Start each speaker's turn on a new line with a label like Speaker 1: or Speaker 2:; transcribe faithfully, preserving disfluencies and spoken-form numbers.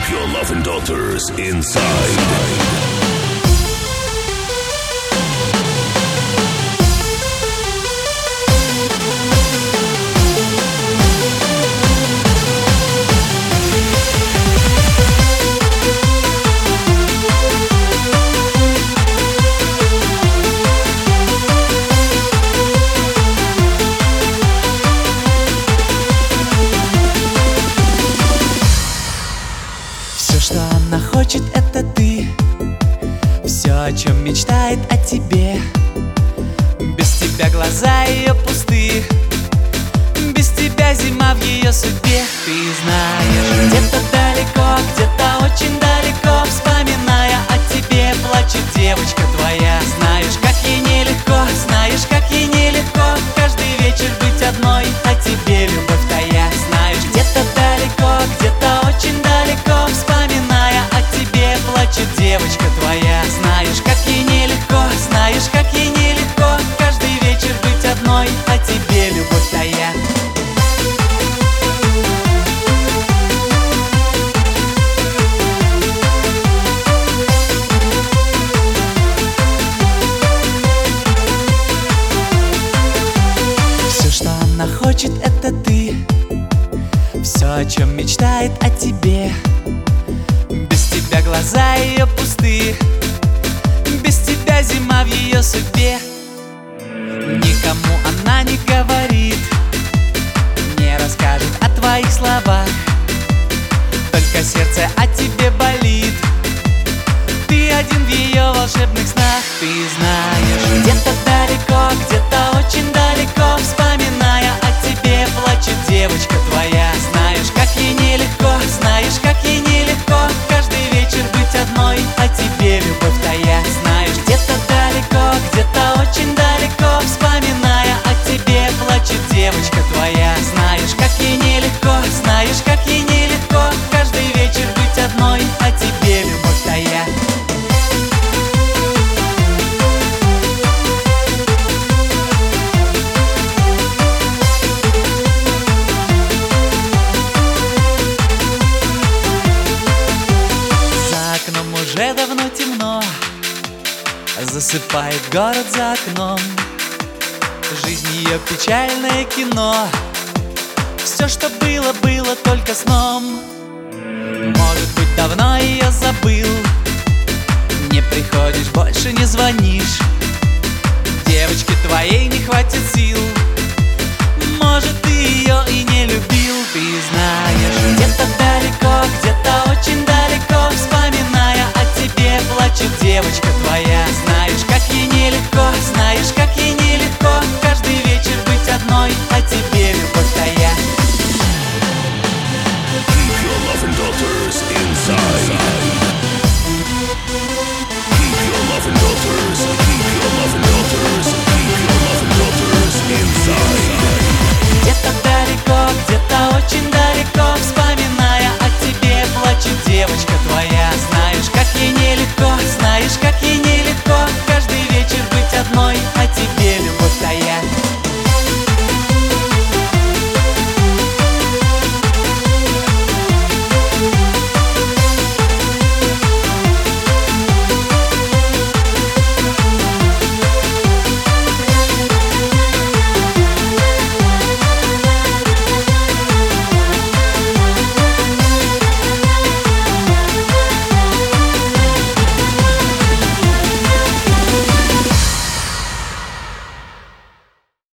Speaker 1: Keep your loving daughters inside.
Speaker 2: Все, что она хочет, это ты. Все, о чем мечтает о тебе. Без тебя глаза ее пусты. Без тебя зима в ее судьбе. Ты знаешь, где-то далеко, где-то очень далеко, вспоминая о тебе, плачет девочка твоя. Знаешь, как ей нелегко, знаешь, как ей нелегко каждый вечер быть одной, а тебе любовь тая. Знаешь, где-то далеко, где-то очень далеко, вспоминая о тебе, плачет девочка твоя. Знаешь, как ей нелегко, знаешь, как ей нелегко каждый вечер быть одной, а тебе любовь тая. Все, что она хочет, это ты. Все, о чем мечтает о тебе. Без тебя глаза ее пусты. Без тебя зима в ее судьбе. Никому она не говорит, не расскажет о твоих словах. Только сердце о тебе болит. Ты один в ее волшебных снах. Ты знаешь, где-то далеко, где-то очень далеко, вспоминая о тебе, плачет девочка твоя. Знаешь, как ей нелегко, знаешь, как ей нелегко каждый вечер быть одной, а тебе любовь тая. Знаешь, где-то далеко, где-то очень далеко, вспоминая о тебе, плачет девочка твоя. Знаешь, как ей нелегко, знаешь, как ей нелегко каждый вечер быть одной, а тебе любовь тая. Уже давно темно, засыпает город за окном. Жизнь ее печальное кино. Все, что было, было только сном. Может быть, давно ее забыл. Не приходишь, больше не звонишь. Девочке твоей не хватит сил. Может, ты ее и не любил. Ты знаешь, где-то